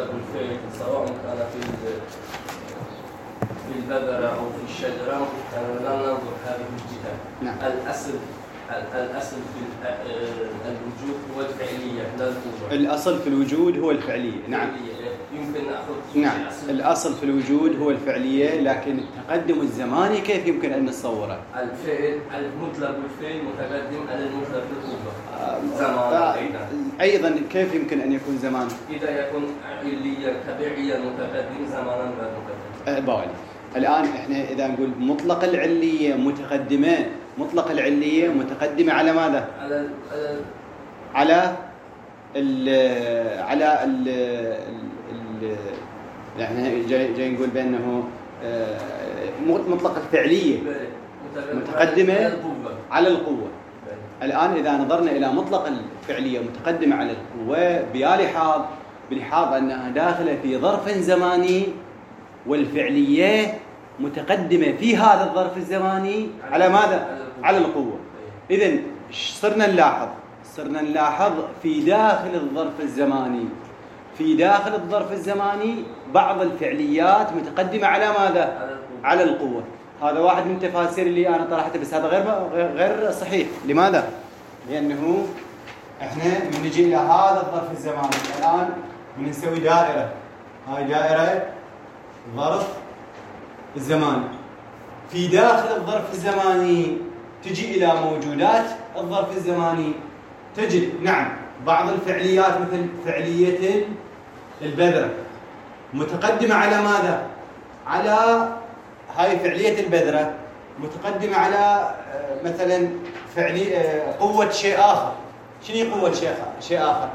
مطلب الفعل سواء كان في البذرة أو في الشجرة لا ننظر هذه الجهة. نعم. الأصل في الوجود هو الفعلية لا القوة. الأصل في الوجود هو الفعلية. نعم. يمكن نأخذ. نعم. الأصل في الوجود هو الفعلية، لكن التقدم الزماني كيف يمكن أن نصوره؟ الفعل المطلب الفعل متقدم على المطلب القوة. زمان أيضا كيف يمكن أن يكون زمان؟ إذا يكون عليا تبعيا متقدم زمانا غير متقدم. بالي. الآن إحنا إذا نقول مطلق العلية متقدمة، مطلق العلية متقدمة على ماذا؟ على يعني جاي نقول بأنه مطلق الفعلية متقدمة على القوة. الآن إذا نظرنا إلى مطلق الفعلية متقدمة على القوة بلحاظ أنها داخلة في ظرف زماني، والفعلية متقدمة في هذا الظرف الزماني على ماذا؟ على القوة. إذن صرنا نلاحظ في داخل الظرف الزماني بعض الفعليات متقدمة على ماذا؟ على القوة. هذا واحد من التفاسير اللي أنا طرحته، بس هذا غير صحيح. لماذا؟ لأنه إحنا من نجي إلى هذا الظرف الزماني الآن بنسوي دائرة، هاي دائرة ظرف الزماني. في داخل الظرف الزماني تجي إلى موجودات الظرف الزماني، تجد نعم بعض الفعليات مثل فعلية البذرة متقدمة على ماذا؟ على هاي فعلية البذرة متقدمة على مثلا قوة شيء آخر. شنو قوة شيء آخر؟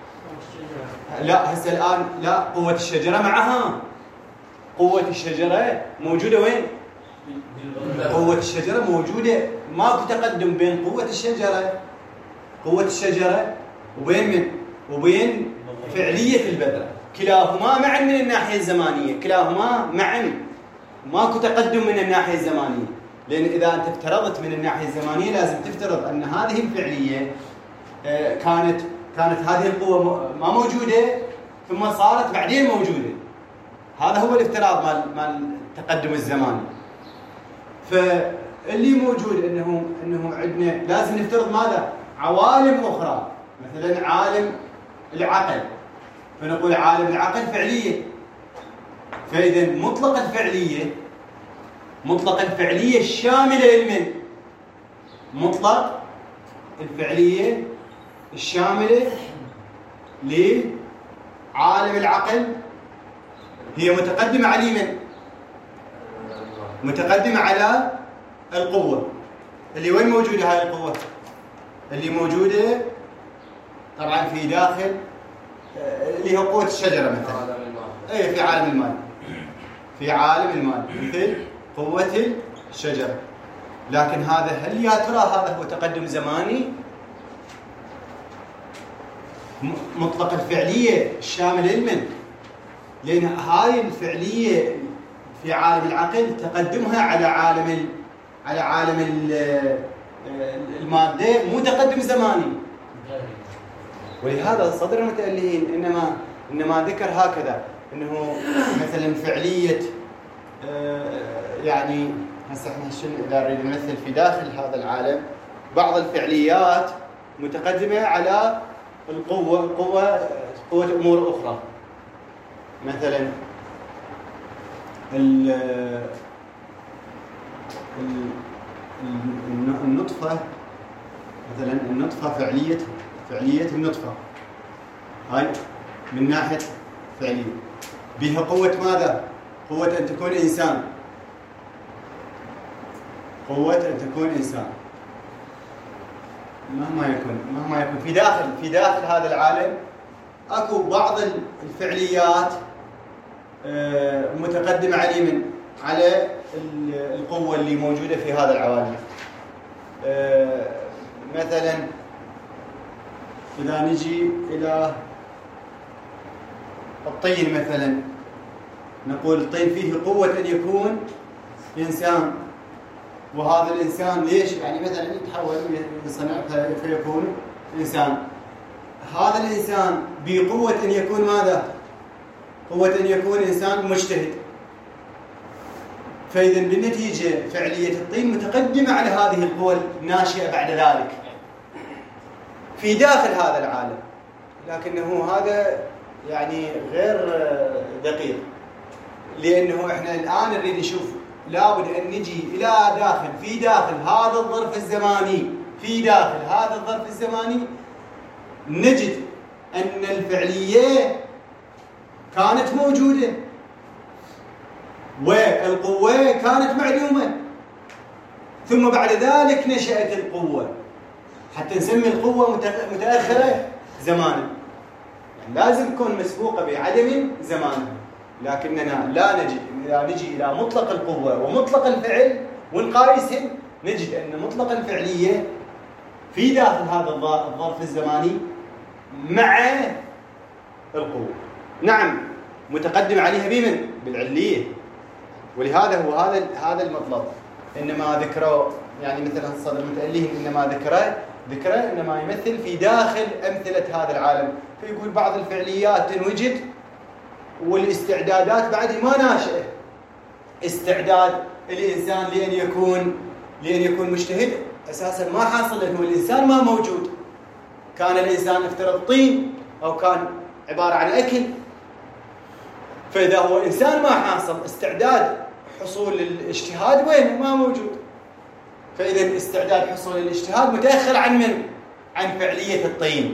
لا هسه الآن لا، قوة الشجرة معها. قوة الشجرة موجودة وين؟ قوة الشجرة موجودة، ماكو تقدم بين قوة الشجرة وبين فعلية البذرة. كلاهما معا من الناحية الزمانية، كلاهما معا، ماكو تقدم من الناحية الزمانية. لأن إذا أنت افترضت من الناحية الزمانية لازم تفترض أن هذه الفعلية كانت هذه القوة ما موجودة ثم صارت بعدين موجودة. هذا هو الافتراض مال التقدم الزماني. فاللي موجود انه عندنا لازم نفترض ماذا؟ عوالم اخرى، مثلا عالم العقل، فنقول عالم العقل فعليه. فاذا مطلق الفعليه الشامله لمن؟ مطلق الفعليه الشامله لعالم العقل هي متقدمة على من؟ متقدمة على القوة. اللي وين موجودة هاي القوة؟ اللي موجودة طبعا في داخل اللي هو قوة الشجرة مثلا. اي في عالم المال مثل قوة الشجرة. لكن هل يا ترى هذا هو تقدم زماني؟ مطلق الفعلية الشامل لمن؟ لأن هاي الفعلية في عالم العقل تقدمها على عالم المادة مو تقدم زماني. ولهذا صدر المتألهين إنما ذكر هكذا إنه مثلا فعلية يعني هسه احنا شنو إذا نريد نمثل في داخل هذا العالم بعض الفعليات متقدمة على قوة أمور أخرى. مثلا النطفة، مثلا النطفة فعلية النطفة هاي من ناحية فعلية بها قوة ماذا؟ قوة أن تكون إنسان، مهما يكون في داخل هذا العالم اكو بعض الفعليات متقدمة على القوة اللي موجودة في هذا العوالم. مثلا إذا نجي إلى الطين مثلا، نقول الطين فيه قوة أن يكون إنسان، وهذا الإنسان ليش؟ يعني مثلا يتحول يصنع فيكون إنسان. هذا الإنسان بقوة أن يكون ماذا؟ قوة أن يكون إنسان مجتهد. فإذا بالنتيجة فعلية الطين متقدمة على هذه القوى الناشئة بعد ذلك في داخل هذا العالم، لكنه هذا يعني غير دقيق، لأنه إحنا الآن نريد نشوف لابد أن نجي إلى داخل في داخل هذا الظرف الزماني، في داخل هذا الظرف الزماني نجد أن الفعلية كانت موجودة والقوة كانت معدومة، ثم بعد ذلك نشأت القوة حتى نسمي القوة متأخرة زمانا، يعني لازم تكون مسبوقة بعدم زمان. لكننا لا نجد إذا نجي إلى مطلق القوة ومطلق الفعل ونقايسهم نجد أن مطلق الفعلية في داخل هذا الظرف الزماني مع القوة، نعم متقدم عليها بمن؟ بالعلية. ولهذا هو هذا المطلب إنما ذكره، يعني مثلا الصدر المتأليه إنما ذكره إنما يمثل في داخل أمثلة هذا العالم. فيقول بعض الفعليات تنوجد والاستعدادات بعد ما ناشئة. استعداد الإنسان لأن يكون مجتهد أساسا ما حاصل، لأنه الإنسان ما موجود. كان الإنسان افترض طين أو كان عبارة عن أكل، فإذا هو إنسان ما حاصل استعداد حصول الاجتهاد وين؟ ما موجود. فإذا استعداد حصول الاجتهاد متأخر عن من؟ عن فعلية الطين.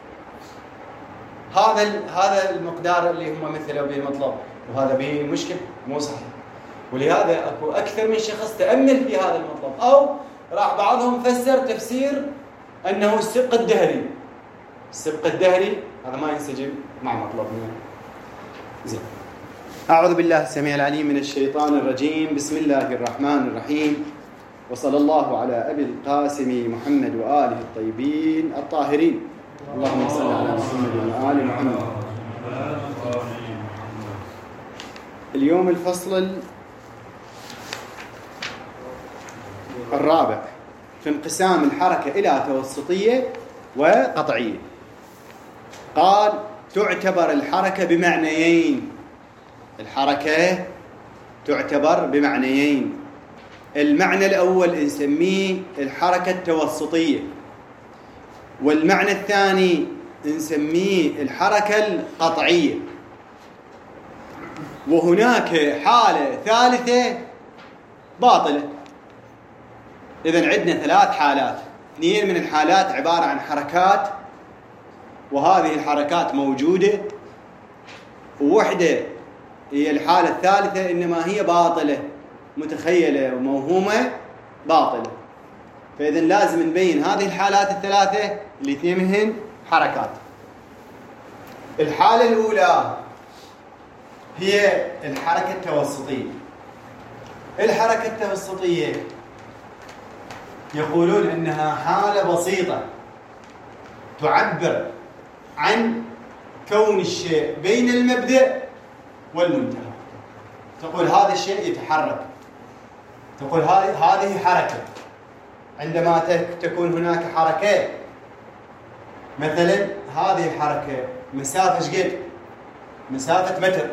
هذا المقدار اللي هم مثلوا به المطلب، وهذا به مشكل مو صحيح. ولهذا اكو اكثر من شخص تأمل في هذا المطلب، او راح بعضهم فسر تفسير انه السبق الدهري. السبق الدهري هذا ما ينسجم مع مطلبنا. زين. أعوذ بالله السميع العليم من الشيطان الرجيم. بسم الله الرحمن الرحيم، وصلى الله على أبي القاسم محمد وآله الطيبين الطاهرين. اللهم صل على محمد وآل محمد. اليوم الفصل الرابع في انقسام الحركة إلى توسطية وقطعية. قال تعتبر الحركة بمعنيين. الحركة تعتبر بمعنيين. المعنى الأول نسميه الحركة التوسطية، والمعنى الثاني نسميه الحركة القطعية. وهناك حالة ثالثة باطلة. إذن عندنا 3 حالات. 2 من الحالات عبارة عن حركات، وهذه الحركات موجودة، ووحدة هي الحالة الثالثة إنما هي باطلة، متخيلة وموهومة باطلة. فإذن لازم نبين هذه الحالات الثلاثة اللي 2 منهن حركات. الحالة الأولى هي الحركة التوسطية. الحركة التوسطية يقولون إنها حالة بسيطة تعبر عن كون الشيء بين المبدأ والمنتهى. تقول هذا الشيء يتحرك، تقول هذه حركة. عندما تكون هناك حركة، مثلا هذه الحركة مسافة شقد؟ مسافة متر.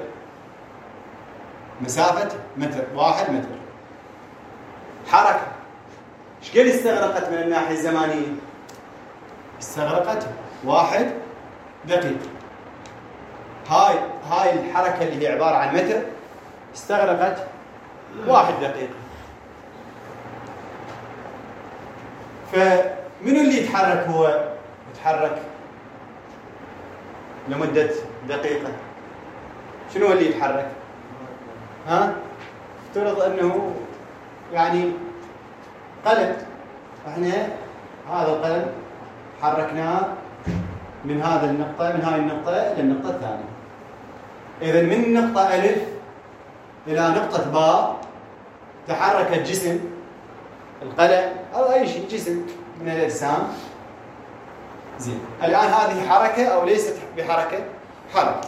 مسافة متر، 1 متر. حركة شقد استغرقت من الناحية الزمانية؟ استغرقت 1 دقيقة. هاي الحركة اللي هي عبارة عن متر استغرقت 1 دقيقة. فمنو اللي يتحرك؟ هو يتحرك لمدة دقيقة. شنو اللي يتحرك؟ افترض أنه يعني قلم، احنا هذا القلم حركناه من هذا النقطة، من هاي النقطة إلى النقطة الثانية. إذن من نقطة ألف إلى نقطة باء تحرك الجسم، القلم أو أي شيء جسم من الأجسام. زين، الآن هذه حركة أو ليست بحركة؟ حركة.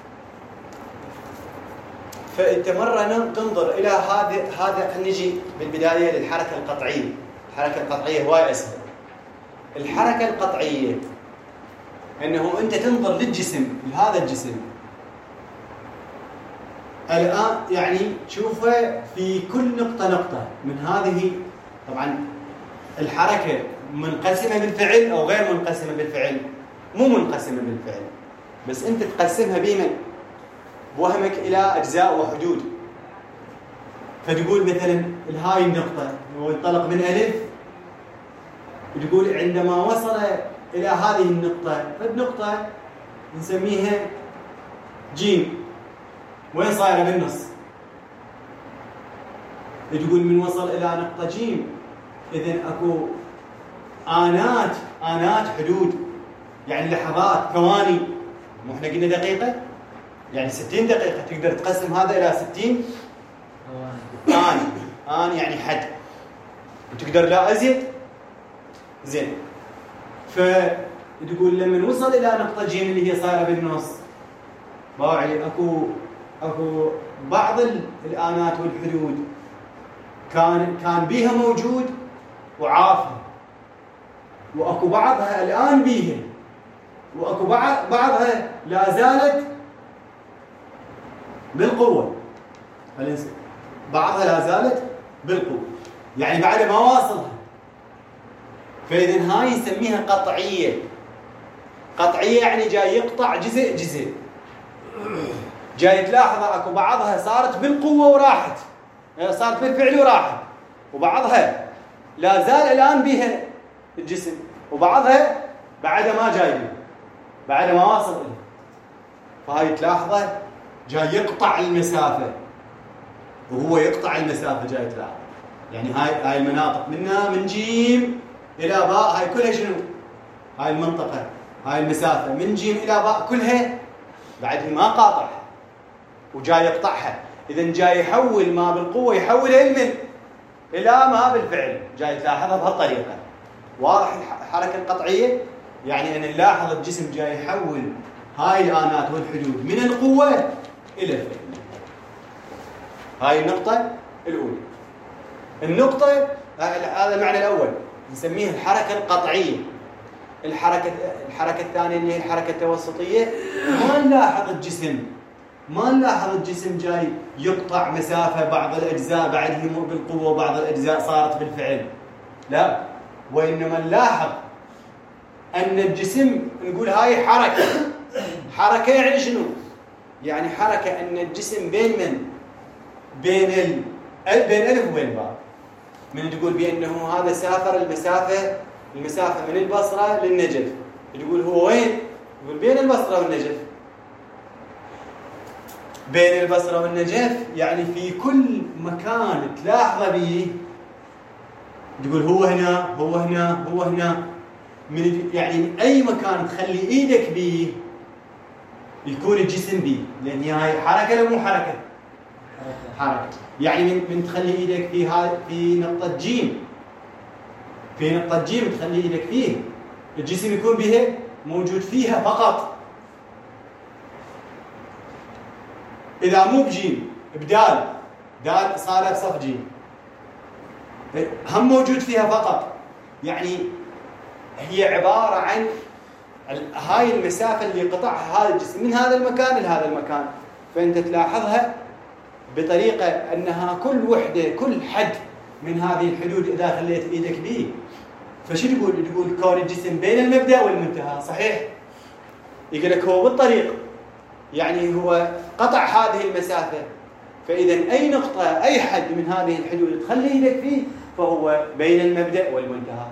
فأنت مرة تنظر إلى هذا نجي بالبداية للحركة القطعية. الحركة القطعية هواي أسهل. الحركة القطعية أنه أنت تنظر للجسم، لهذا الجسم، الآن يعني تشوفه في كل نقطة من هذه. طبعا الحركة منقسمة بالفعل أو غير منقسمة بالفعل؟ مو منقسمة بالفعل، بس أنت تقسمها بوهمك إلى أجزاء وحدود. فتقول مثلا هاي النقطة هو انطلق من ألف، تقول عندما وصل إلى هذه النقطة، فالنقطة نسميها جيم، وين صايرة بالنص؟ تقول من وصل إلى نقطة جيم، إذن أكو آنات حدود، يعني لحظات، ثواني. مو احنا قلنا دقيقة؟ يعني 60 دقيقة تقدر تقسم هذا إلى 60 آن يعني حد، وتقدر لا أزيد. زين، فتقول لما وصل إلى نقطة جيم اللي هي صايرة بالنص، باعي أكو بعض الآنات والحدود كان بيها موجود وعافها، وأكو بعضها الآن بيها، وأكو بعضها لا زالت بالقوة. بعضها لا زالت بالقوة، يعني بعد ما واصلها. فإذن هاي نسميها قطعية. قطعية يعني جاي يقطع جزء. جاي تلاحظ أكو بعضها صارت بالقوة وراحت، صارت بالفعل وراحت، وبعضها لا زال الآن بها الجسم، وبعضها بعد ما جاي بها، بعد ما واصل إليه. فهاي تلاحظه جاي يقطع المسافة، وهو يقطع المسافة جاي تلاحظ. يعني هاي المناطق من جيم إلى باء، هاي كلها شنو؟ هاي المنطقة، هاي المسافة من جيم إلى باء كلها بعد ما قاطعها وجاي يقطعها. إذن جاي يحول ما بالقوة، يحولها إلى ما بالفعل. جاي تلاحظها بهالطريقة. واضح الحركة القطعية؟ يعني أن نلاحظ الجسم جاي يحول هاي الآنات والحدود من القوة إلى الفعل. هاي النقطة الأولى. النقطة هذا المعنى الأول نسميه الحركة القطعية. الحركة الثانية اللي هي الحركة التوسطية، ما نلاحظ الجسم جاي يقطع مسافة، بعض الأجزاء بعد هي مو بالقوة وبعض الأجزاء صارت بالفعل، لا، وإنما نلاحظ أن الجسم نقول هاي حركة يعني شنو؟ يعني حركة أن الجسم بين ألف وبين باء. من تقول بأنه هذا سافر المسافة من البصرة للنجف، تقول هو وين؟ يقول بين البصرة والنجف. بين البصرة والنجف يعني في كل مكان تلاحظ به، تقول هو هنا. يعني أي مكان تخلي إيدك به يكون الجسم به، لأن هاي حركة لو مو حركة؟ حركة. يعني من تخلي إيدك في نقطة جيم، تخلي إيدك فيه، الجسم يكون به موجود فيها فقط. إذا مو بجيم بدال صار بصف جيم، هم موجود فيها فقط. يعني هي عبارة عن هاي المسافة اللي قطعها هذا الجسم من هذا المكان لهذا المكان. فأنت تلاحظها بطريقة أنها كل وحدة، كل حد من هذه الحدود إذا خليت إيدك به، فشو تقول كون الجسم بين المبدأ والمنتهى، صحيح؟ يقول لك هو بالطريق، يعني هو قطع هذه المسافة. فإذا أي نقطة، أي حد من هذه الحدود تخلي إيدك فيه فهو بين المبدأ والمنتهى.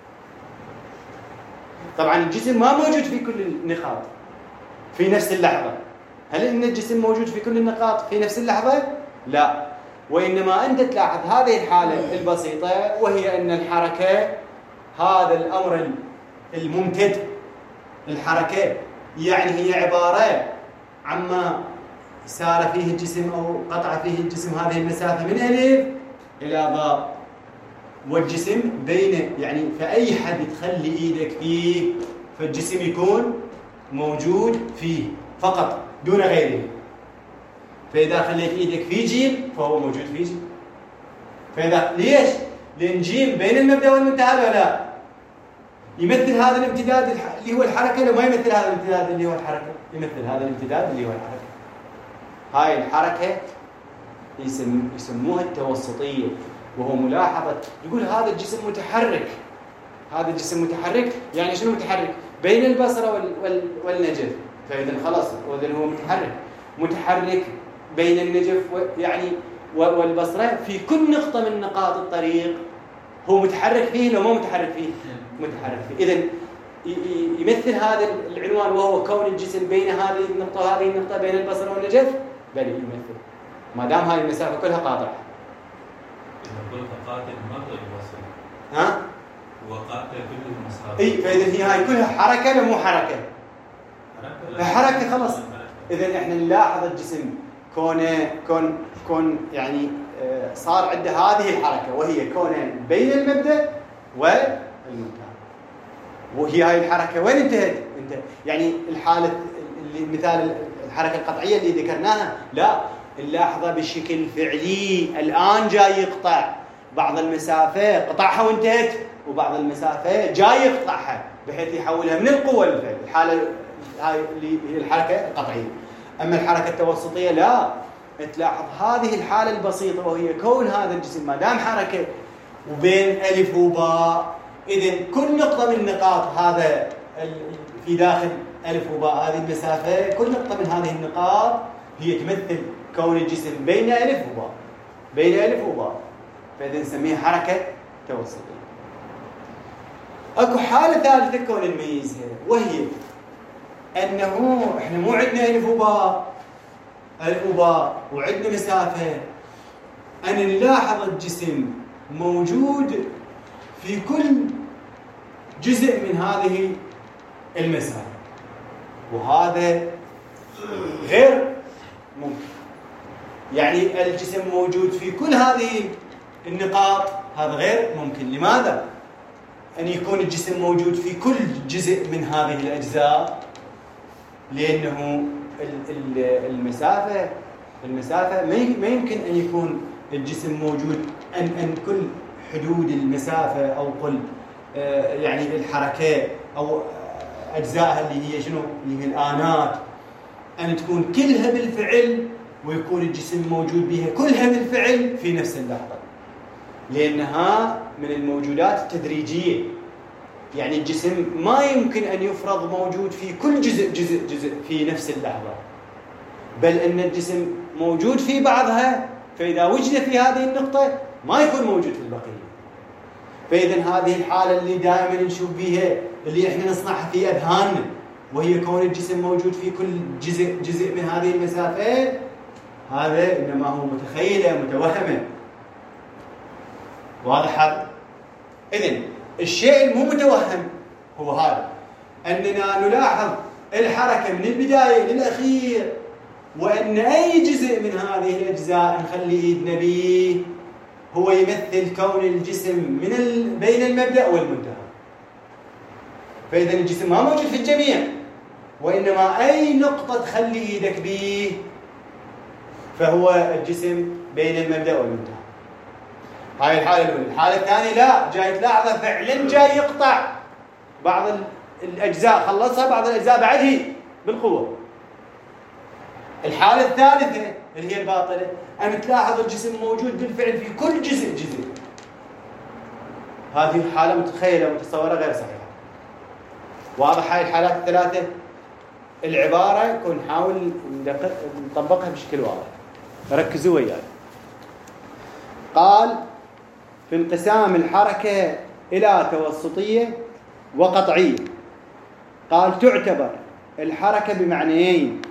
طبعا الجسم ما موجود في كل النقاط في نفس اللحظة. هل إن الجسم موجود في كل النقاط في نفس اللحظة؟ لا، وإنما أنت تلاحظ هذه الحالة البسيطة، وهي أن الحركة، هذا الأمر الممتد، الحركة يعني هي عبارة عما سار فيه الجسم أو قطع فيه الجسم هذه المسافة من ألف إلى باء، والجسم بين، يعني فأي حد تخلي إيدك فيه فالجسم يكون موجود فيه فقط دون غيره. فإذا خليت إيدك في جيم فهو موجود في جيم. فإذا ليش؟ لأن جيم بين المبدأ والمنتهى ولا لا؟ يمثل هذا الامتداد اللي هو الحركة، لو ما يمثل هذا الامتداد اللي هو الحركة؟ يمثل هذا الامتداد اللي هو الحركة. هاي الحركة يسموها التوسطية، وهو ملاحظة يقول هذا الجسم متحرك. هذا الجسم متحرك يعني شنو متحرك؟ بين البصرة والنجف. فإذا خلاص وإذا هو متحرك بين النجف يعني والبصرة في كل نقطة من نقاط الطريق. هو متحرك فيه لو مو متحرك فيه؟ متحرك فيه. إذن يمثل هذا العنوان وهو كون الجسم بين هذه النقطة وهذه النقطة بين البصرة والنجف. بل يمثل ما دام هذه المسافة كلها قاطعة. كلها قاطع ما يوصل. ها؟ وقاطع كل المسافة. إيه فإذا هي هاي كلها حركة ولا مو حركة؟ حركة خلاص. إذا إحنا نلاحظ الجسم كون يعني صار عنده هذه الحركة وهي كونه بين المبدأ والمنتهى. وهي هاي الحركة وين انتهت؟ يعني الحالة اللي مثال الحركة القطعية اللي ذكرناها لا نلاحظها بشكل فعلي. الآن جاي يقطع بعض المسافة قطعها وانتهت، وبعض المسافة جاي يقطعها بحيث يحولها من القوة للفعل. الحالة هاي اللي هي الحركة القطعية. أما الحركة التوسطية لا تلاحظ هذه الحالة البسيطة وهي كون هذا الجسم ما دام حركة وبين ألف وباء. إذن كل نقطة من نقاط هذا في داخل ألف وباء هذه المسافة، كل نقطة من هذه النقاط هي تمثل كون الجسم بين ألف وباء، بين ألف وباء. فإذا نسميها حركة توسطية. أكو حالة ثالثة كون نميزها وهي أنه إحنا مو عندنا ألف وباء وعندنا مسافة. أن نلاحظ الجسم موجود في كل جزء من هذه المسافة، وهذا غير ممكن. يعني الجسم موجود في كل هذه النقاط، هذا غير ممكن. لماذا؟ أن يكون الجسم موجود في كل جزء من هذه الأجزاء، لأنه المسافة ما يمكن أن يكون الجسم موجود أن كل حدود المسافة أو كل يعني الحركات أو أجزائها اللي هي شنو؟ اللي هي الآنات، أن تكون كلها بالفعل ويكون الجسم موجود بها كلها بالفعل في نفس اللحظة، لأنها من الموجودات التدريجية. يعني الجسم ما يمكن أن يفرض موجود في كل جزء في نفس اللحظة، بل أن الجسم موجود في بعضها، فإذا وجد في هذه النقطة ما يكون موجود في البقية. فإذا هذه الحالة اللي دائما نشوف بها اللي إحنا نصنعها في أذهاننا، وهي كون الجسم موجود في كل جزء من هذه المسافة، هذا إنما هو متخيلة متوهمة. واضح هذا؟ إذن الشيء المو متوهم هو هذا، أننا نلاحظ الحركة من البداية للأخير، وأن أي جزء من هذه الأجزاء نخلي إيدنا به هو يمثل كون الجسم بين المبدأ والمنتهى. فإذا الجسم ما موجود في الجميع، وإنما أي نقطة تخلي إيدك به فهو الجسم بين المبدأ والمنتهى. هاي الحالة الأولى. الحالة الثانية لا، جاي تلاحظه فعلا جاي يقطع بعض الأجزاء، خلصها بعض الأجزاء بعده بالقوة. الحالة الثالثة اللي هي الباطلة، أن تلاحظ الجسم موجود بالفعل في كل جزء. هذه حالة متخيلة متصورة غير صحيحة. واضح هاي الحالات الثلاثة؟ العبارة كون نحاول نطبقها بشكل واضح، ركزوا وياي. قال في انقسام الحركة إلى توسطية وقطعية، قال تعتبر الحركة بمعنيين: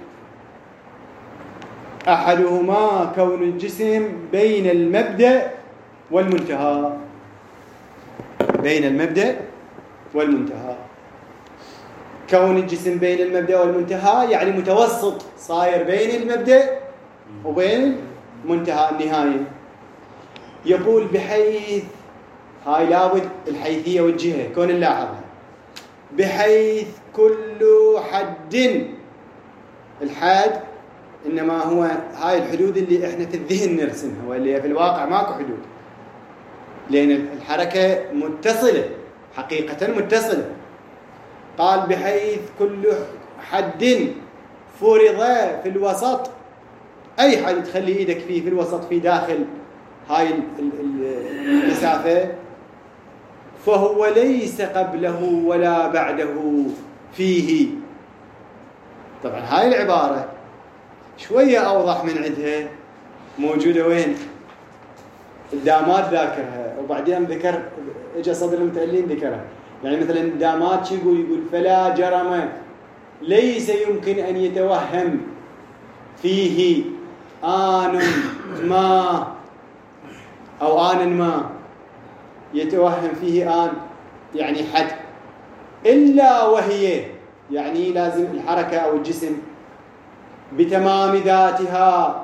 أحدهما كون الجسم بين المبدأ والمنتهى. بين المبدأ والمنتهى، كون الجسم بين المبدأ والمنتهى يعني متوسط، صاير بين المبدأ وبين منتهى النهاية. يقول بحيث، هاي لابد الحيثية والجهة كون نلاحظها، بحيث كل حد، الحد إنما هو هاي الحدود اللي إحنا في الذهن نرسمها، واللي في الواقع ماكو حدود، لأن الحركة متصلة، حقيقة متصلة. قال بحيث كل حد فرض في الوسط أي حد تخلي إيدك فيه في الوسط في داخل هاي المسافة فهو ليس قبله ولا بعده فيه. طبعا هاي العبارة شوية أوضح من عندها، موجودة وين؟ الدامات ذاكرها، وبعدين ذكر اجى صدر المتألين ذكرها. يعني مثلا الدامات يقول فلا جرم ليس يمكن أن يتوهم فيه آن ما أو آن ما، يتوهم فيه آن يعني حد، إلا وهي يعني لازم الحركة أو الجسم بتمام ذاتها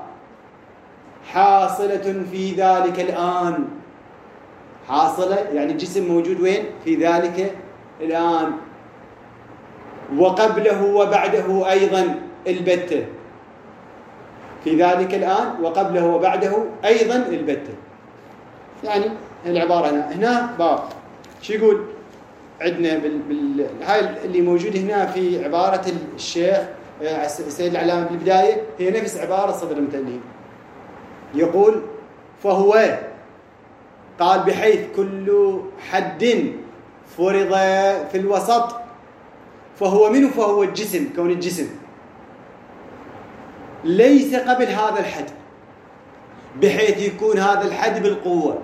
حاصلة في ذلك الآن. حاصلة يعني الجسم موجود وين؟ في ذلك الآن، وقبله وبعده أيضا البتة، في ذلك الآن وقبله وبعده أيضا البتة. يعني العبارة هنا باب شو يقول عندنا هاي اللي موجود هنا في عبارة الشيخ السيد العلامة بالبداية هي نفس عبارة صدر المتألين. يقول فهو قال بحيث كل حد فرض في الوسط فهو منه، فهو الجسم، كون الجسم ليس قبل هذا الحد بحيث يكون هذا الحد بالقوة،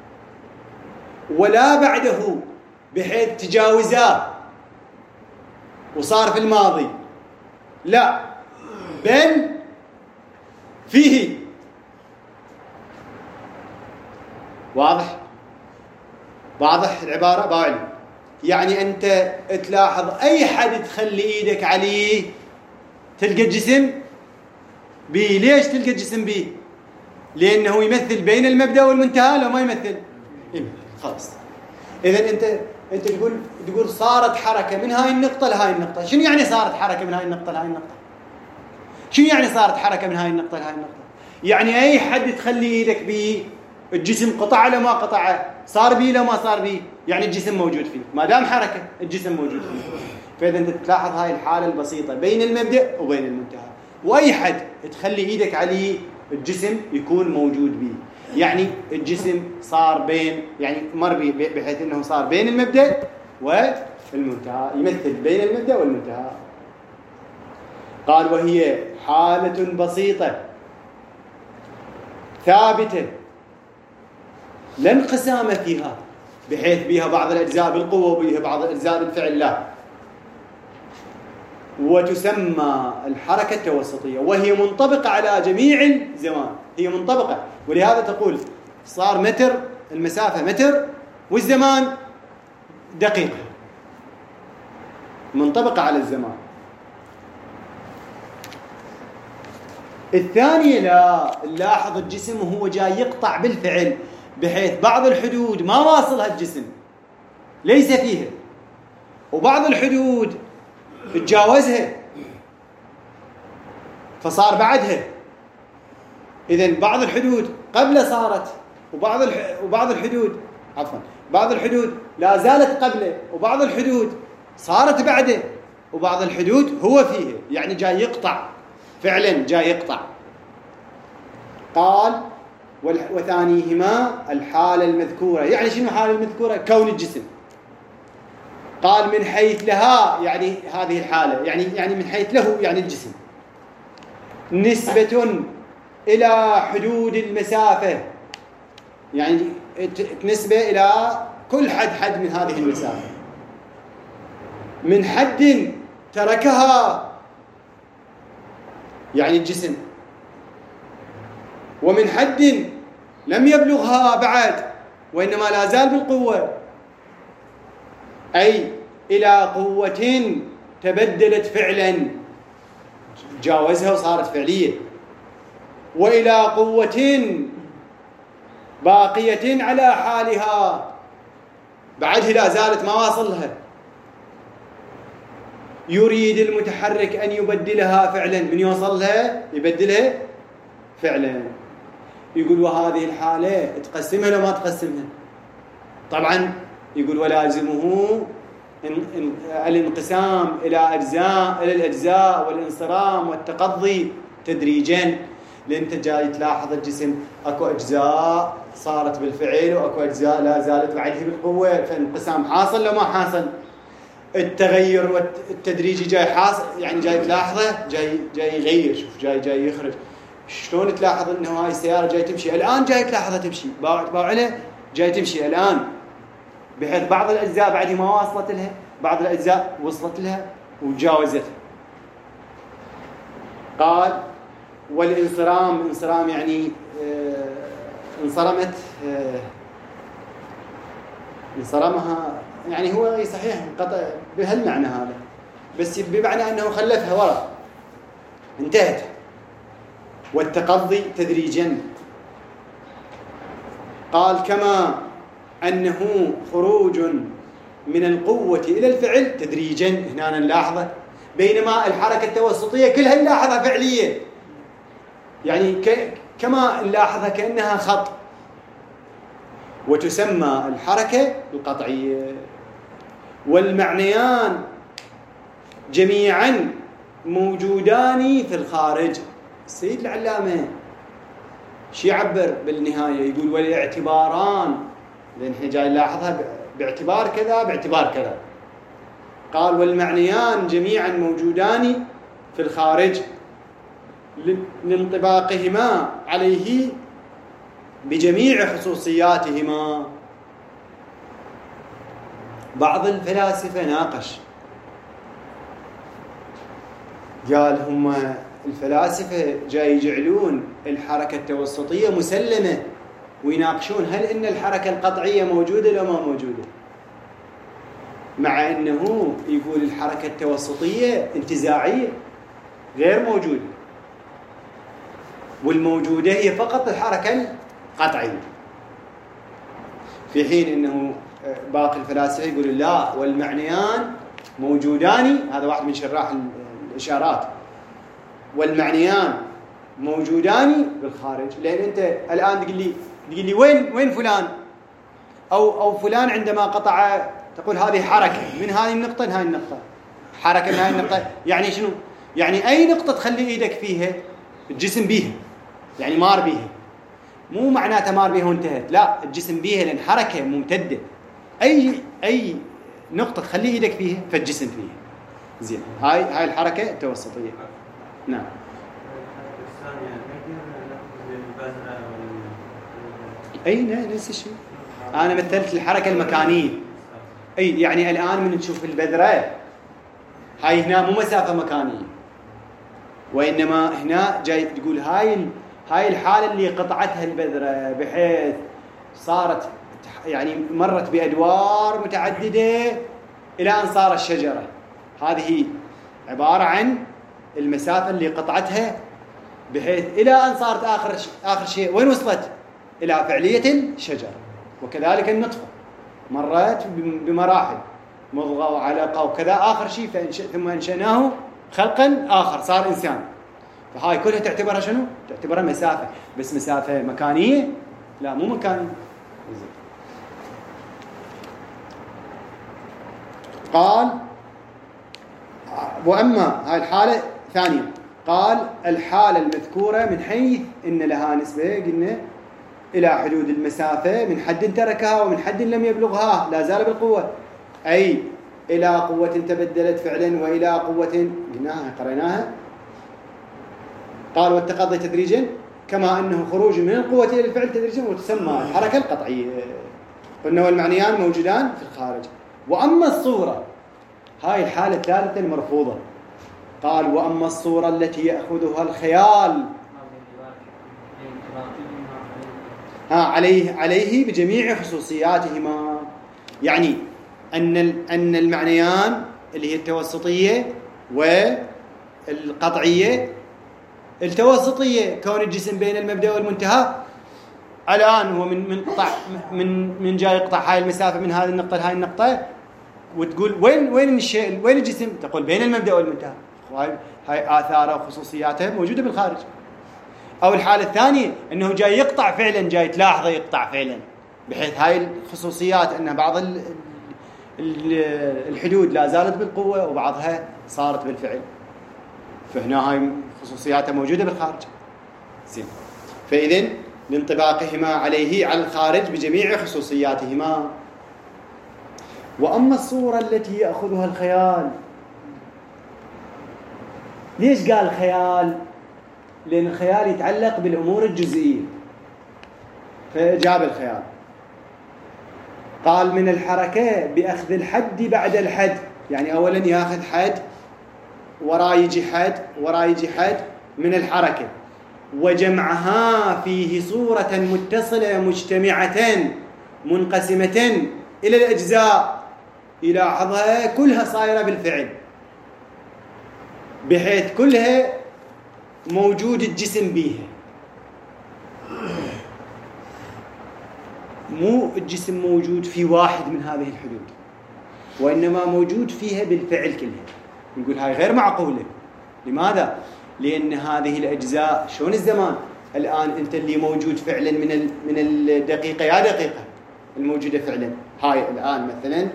ولا بعده بحيث تجاوزاه وصار في الماضي، لا بل فيه. واضح العبارة باعلم. يعني أنت تلاحظ أي حد تخلي إيدك عليه تلقى الجسم بيه. ليش تلقى الجسم بيه؟ لأنه يمثل بين المبدأ والمنتهى. لو ما يمثل خلاص. إذن أنت تقول صارت حركة من هاي النقطة لهاي النقطة. شنو يعني صارت حركة من هاي النقطة لهاي النقطة؟ شنو يعني صارت حركة من هاي النقطة لهاي النقطة؟ يعني أي حد تخلي إيدك بيه الجسم قطع لما قطعه، صار بيه لما صار بيه، يعني الجسم موجود فيه. ما دام حركة الجسم موجود فيه. فإذا أنت تلاحظ هاي الحالة البسيطة بين المبدأ وبين المنتهى. وأي حد تخلي إيدك عليه الجسم يكون موجود بيه. يعني الجسم صار بين، يعني مر بيه بحيث أنه صار بين المبدأ والمنتهى، يمثل بين المبدأ والمنتهى. قال وهي حالة بسيطة ثابتة لا انقسام فيها، بحيث بها بعض الأجزاء بالقوة وبها بعض الأجزاء بالفعل، لا. وتسمى الحركة التوسطية، وهي منطبقة على جميع الزمان. هي منطبقة، ولهذا تقول صار متر، المسافة متر والزمان دقيقة، منطبقة على الزمان. الثانية لا، نلاحظ الجسم وهو جاي يقطع بالفعل، بحيث بعض الحدود ما واصلها الجسم ليس فيها، وبعض الحدود تجاوزها فصار بعدها. إذن بعض الحدود قبل صارت، وبعض الحدود بعض الحدود لا زالت قبله، وبعض الحدود صارت بعده، وبعض الحدود هو فيها، يعني جاي يقطع فعلا، جاي يقطع. قال وثانيهما الحالة المذكورة. يعني شنو الحالة المذكورة؟ كون الجسم. قال من حيث لها، يعني هذه الحالة يعني من حيث له، يعني الجسم نسبة إلى حدود المسافة، يعني نسبة إلى كل حد من هذه المسافة، من حد تركها يعني الجسم، ومن حد لم يبلغها بعد وإنما لا زال بالقوة، أي إلى قوة تبدلت فعلا، جاوزها وصارت فعلية، وإلى قوة باقية على حالها، بعدها لا زالت ما واصلها، يريد المتحرك أن يبدلها فعلا، من يوصلها يبدلها فعلا. يقول وهذه الحالة تقسمها لما تقسمها؟ طبعا يقول ولازمه الانقسام إلى الأجزاء والانصرام والتقضي تدريجا، لأن أنت جاي تلاحظ الجسم أكو أجزاء صارت بالفعل وأكو أجزاء لا زالت بعده بالقوة، فانقسام حاصل لو ما حاصل. التغير والتدريجي جاي حاصل، يعني جاي تلاحظه جاي يغير، شوف جاي يخرج. شلون تلاحظ انه هاي السياره جاي تمشي الان، جاي تلاحظها تمشي باوعلها جاي تمشي الان، بحيث بعض الاجزاء بعد ما وصلت لها، بعض الاجزاء وصلت لها وتجاوزتها. قال والانصرام، انصرام يعني انصرمت، انصرمها يعني هو صحيح انقطع بهالمعنى هذا، بس بمعنى انه خلفها وراء انتهت. والتقضي تدريجا، قال كما انه خروج من القوة الى الفعل تدريجا، هنا نلاحظه، بينما الحركة التوسطية كلها نلاحظها فعلية، يعني كما نلاحظها كأنها خط، وتسمى الحركة القطعية. والمعنيان جميعا موجودان في الخارج. السيد العلامة شي يعبر بالنهاية، يقول والاعتباران، لأن احنا جاي نلاحظها باعتبار كذا باعتبار كذا. قال والمعنيان جميعا موجودان في الخارج لانطباقهما عليه بجميع خصوصياتهما. بعض الفلاسفة ناقش، قال هم الفلاسفة جاي يجعلون الحركة التوسطية مسلمة، ويناقشون هل إن الحركة القطعية موجودة لو ما موجودة، مع أنه يقول الحركة التوسطية انتزاعية غير موجودة، والموجودة هي فقط الحركة القطعية، في حين أنه باقي الفلاسفة يقولون لا، والمعنيان موجودان. هذا واحد من شراح الإشارات، والمعنيان موجودان بالخارج. لأن أنت الآن تقول لي وين فلان أو فلان عندما قطع، تقول هذه حركة من هذه النقطة لهذه النقطة، حركة من هذه النقطة، يعني شنو؟ يعني أي نقطة تخلي إيدك فيها الجسم بيها، يعني مار بيها، مو معناته مار بيها وانتهت، لا، الجسم بيها لأن حركة ممتدة. أي نقطة تخلي إيدك فيها فالجسم فيها. زين، هاي الحركة التوسطية. نعم. أي نفس الشيء. أنا مثلت الحركة المكانية. أي يعني الآن من تشوف البذرة، هاي هنا مو مسافة مكانية، وإنما هنا جاي تقول هاي الحالة اللي قطعتها البذرة، بحيث صارت يعني مرت بأدوار متعددة إلى أن صار الشجرة. هذه عبارة عن المسافة اللي قطعتها، بحيث إلى أن صارت آخر شيء وين وصلت؟ إلى فعلية الشجرة. وكذلك النطفة مرت بمراحل، مضغة وعلقة وكذا، آخر شيء ثم أنشأناه خلقا آخر صار إنسان. فهاي كلها تعتبرها شنو؟ تعتبرها مسافة، بس مسافة مكانية؟ لا، مو مكانية. قال وأما هاي الحالة ثانية، قال الحالة المذكورة من حيث إن لها نسبة، قلنا إلى حدود المسافة، من حد تركها ومن حد لم يبلغها لا زال بالقوة، أي إلى قوة تبدلت فعلا وإلى قوة قريناها. قال والتقضي تدريجا كما أنه خروج من القوة إلى الفعل تدريجا، وتسمى الحركة القطعية. قلنا والمعنيان موجودان في الخارج. وأما الصورة، هاي الحالة الثالثة المرفوضة. قال وأما الصورة التي يأخذها الخيال عليه بجميع خصوصياتهما، يعني أن المعنيان اللي هي التوسطية والقطعية، التوسطية كون الجسم بين المبدأ والمنتهى، الآن هو من جاي يقطع هاي المسافة من هذه النقطة لهذه النقطة، وتقول وين الشيء، وين الجسم؟ تقول بين المبدأ والمنتهى. هاي آثاره وخصوصياته موجودة بالخارج. أو الحالة الثانية أنه جاي يقطع فعلا، جاي تلاحظه يقطع فعلا، بحيث هاي الخصوصيات أن بعض الحدود لا زالت بالقوة وبعضها صارت بالفعل، فهنا هاي خصوصياتها موجودة بالخارج. زين. فإذن لانطباقهما عليه على الخارج بجميع خصوصياتهما. وأما الصورة التي يأخذها الخيال، ليش قال خيال؟ لأن الخيال يتعلق بالأمور الجزئية، فجاب الخيال. قال من الحركة بأخذ الحد بعد الحد، يعني أولا يأخذ حد وراء يجي حد وراء يجي حد من الحركة، وجمعها فيه صورة متصلة مجتمعة منقسمة إلى الأجزاء، يلاحظها كلها صايرة بالفعل، بحيث كلها موجود الجسم بيها، مو الجسم موجود في واحد من هذه الحدود، وإنما موجود فيها بالفعل كلها. نقول هاي غير معقولة. لماذا؟ لأن هذه الأجزاء شلون الزمان الآن أنت اللي موجود فعلا من الدقيقة يا دقيقة الموجودة فعلا، هاي الآن مثلا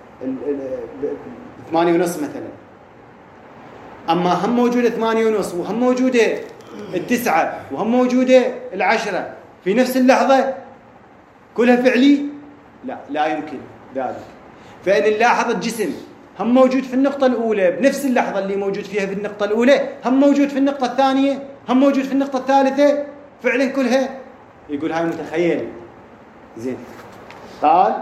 8:30 مثلا، أما هم موجودة 8:30 وهم موجودة 9 وهم موجودة 10 في نفس اللحظة كلها فعلي؟ لا يمكن ذلك. فإن نلاحظ الجسم هم موجود في النقطة الأولى بنفس اللحظة اللي موجود فيها في النقطة الأولى، هم موجود في النقطة الثانية، هم موجود في النقطة الثالثة، فعلا كلها. يقول هاي متخيل. زين. قال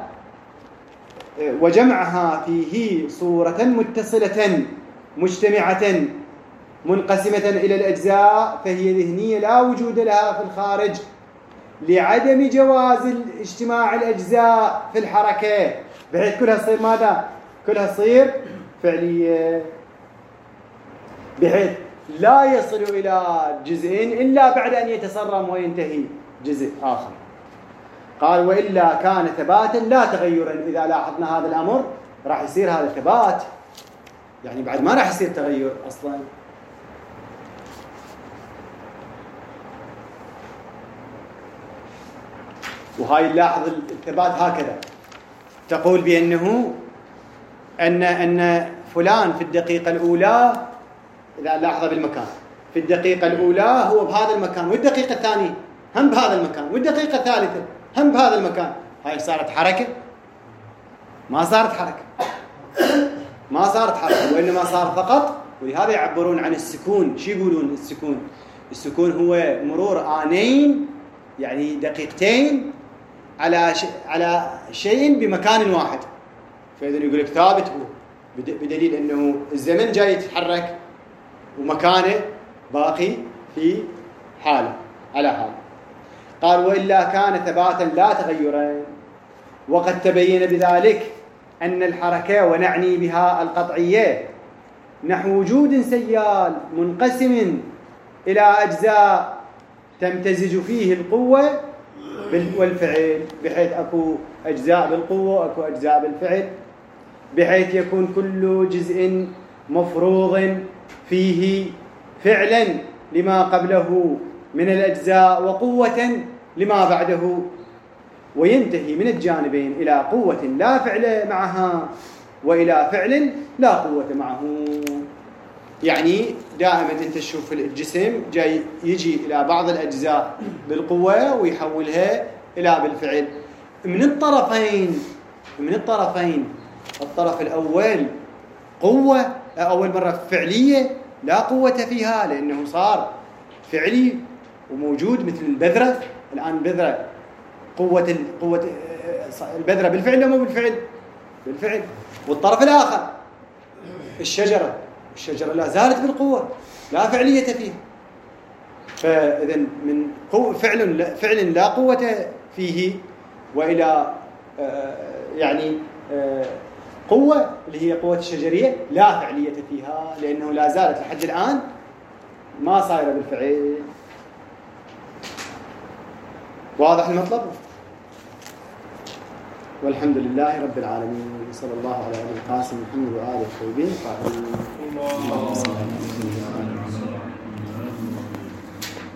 وجمعها فيه صورة متصلة مجتمعة منقسمة إلى الأجزاء فهي ذهنية لا وجود لها في الخارج، لعدم جواز اجتماع الأجزاء في الحركة، بحيث كلها تصير ماذا؟ كلها تصير فعلية، بحيث لا يصل إلى جزء إلا بعد أن يتصرم وينتهي جزء آخر. قال وإلا كان ثباتا لا تغيرا. إذا لاحظنا هذا الأمر راح يصير هذا ثبات، يعني بعد ما راح يصير تغير أصلا. وهاي نلاحظ الثبات هكذا، تقول بأنه أن فلان في الدقيقة الأولى، إذا لاحظ بالمكان، في الدقيقة الأولى هو بهذا المكان، والدقيقة الثانية هم بهذا المكان، والدقيقة الثالثة هم بهذا المكان. هاي صارت حركة؟ ما صارت حركة، ما صارت حركة، وإنما صار فقط. ولهذا يعبرون عن السكون. شو يقولون السكون؟ السكون هو مرور آنين، يعني دقيقتين على شيء بمكان واحد. فإذا يقول لك ثابت هو، بدليل أنه الزمن جاي يتحرك ومكانه باقي في حاله على حاله. قال وإلا كان ثباتا لا تغيرا. وقد تبين بذلك أن الحركة، ونعني بها القطعية، نحو وجود سيال منقسم إلى أجزاء تمتزج فيه القوة والفعل، بحيث أكو أجزاء بالقوة وأكو أجزاء بالفعل، بحيث يكون كل جزء مفروض فيه فعلا لما قبله من الأجزاء وقوة لما بعده، وينتهي من الجانبين إلى قوة لا فعل معها وإلى فعل لا قوة معه. يعني دائما أنت تشوف الجسم جاي يجي إلى بعض الأجزاء بالقوة ويحولها إلى بالفعل من الطرفين. الطرف الأول قوة، أول مرة فعلية لا قوة فيها، لأنه صار فعلي وموجود مثل البذرة. الآن البذرة قوة البذرة بالفعل ولا مو بالفعل؟ بالفعل. والطرف الآخر الشجرة لا زالت بالقوة لا فعلية فيها. فإذا من فعل لا قوة فيه وإلى يعني قوة اللي هي قوة الشجرية لا فعلية فيها، لأنه لا زالت لحد الآن ما صايرة بالفعل. واضح المطلب؟ والحمد لله رب العالمين. صلى الله على القاسم محمد وآله الطيبين الطاهرين.